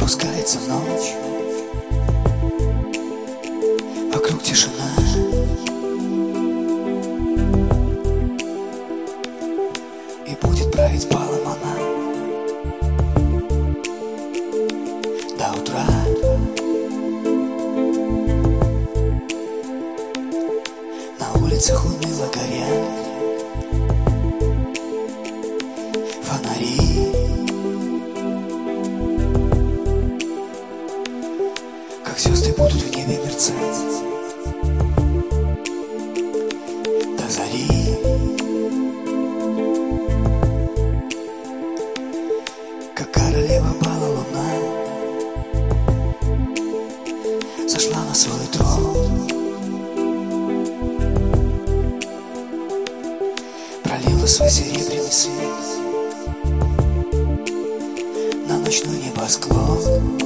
Опускается ночь, вокруг тишина, и будет править балом она до утра. На улицах уныло горят фонари, как звезды будут в небе мерцать до зари. Как королева бала луна сошла на свой трон, пролила свой серебряный свет на ночной небосклон.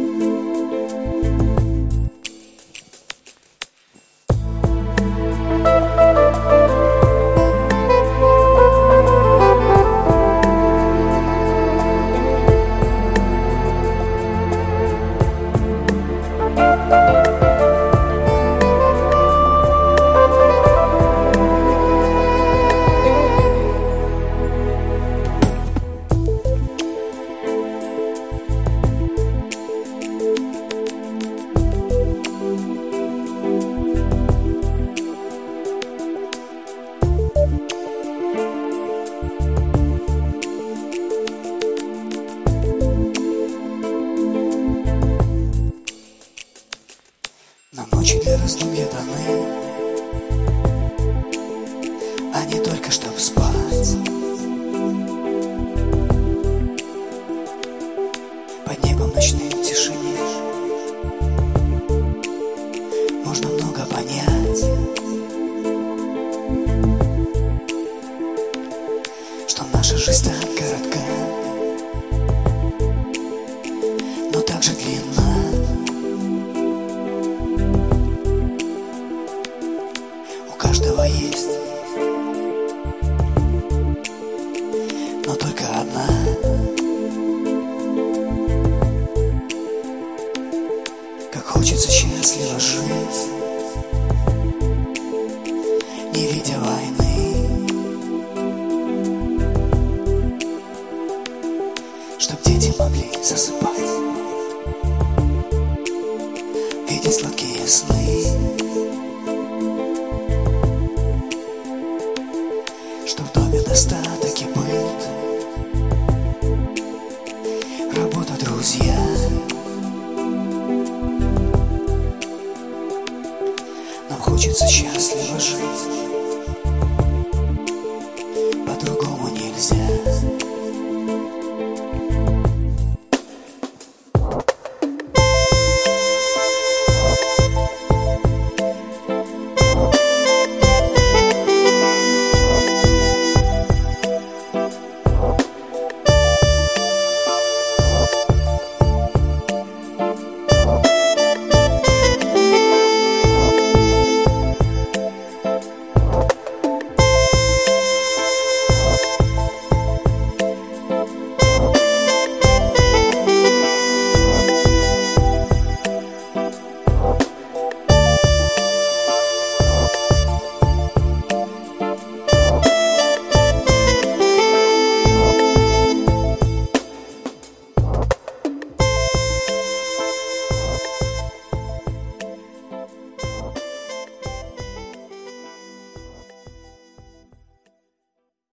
На ночи для раздумья даны, а не только чтоб спать. Под небом ночной тишине можно много понять, что наша жизнь так коротка, но также длинна. У каждого есть, но только одна. Как хочется счастливо жить, не видя войны, чтоб дети могли засыпать, видеть сладкие сны.